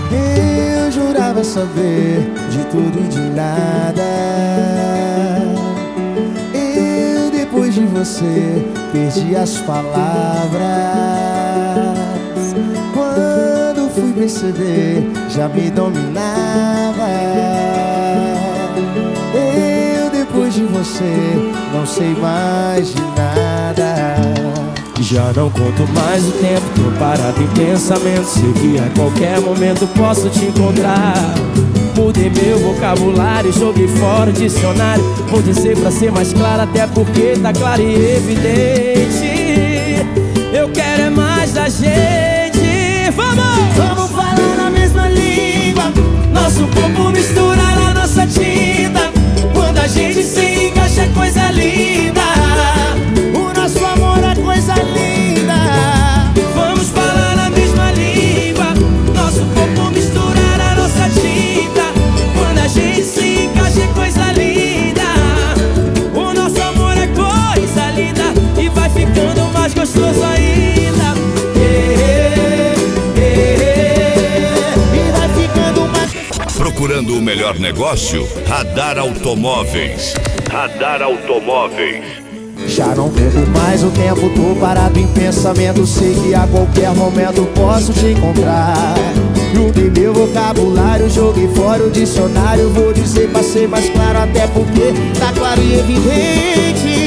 Eu jurava saber de tudo e de nada. Eu, depois de você, perdi as palavras. Quando fui perceber, já me dominava. Eu, depois de você, não sei mais de nada. Já não conto mais o tempo, tô parado em pensamento. Sei que a qualquer momento posso te encontrar. Mudei meu vocabulário, joguei fora o dicionário. Vou dizer pra ser mais claro, até porque tá claro e evidente. Eu quero é mais da gente. Vamos falar na mesma língua, nosso corpo misturar a nossa tinta. Quando a gente se encaixa é coisa linda. O nosso amor é coisa linda. Vamos falar na mesma língua, nosso corpo misturar a nossa tinta. Quando a gente se encaixa é coisa linda. O nosso amor é coisa linda e vai ficando mais gostoso ainda. E vai ficando mais. Procurando o melhor negócio? Radar Automóveis. Radar Automóveis. Já não perco mais o tempo, tô parado em pensamento. Sei que a qualquer momento posso te encontrar. Juntei meu vocabulário, joguei fora o dicionário. Vou dizer pra ser mais claro, até porque tá claro e evidente.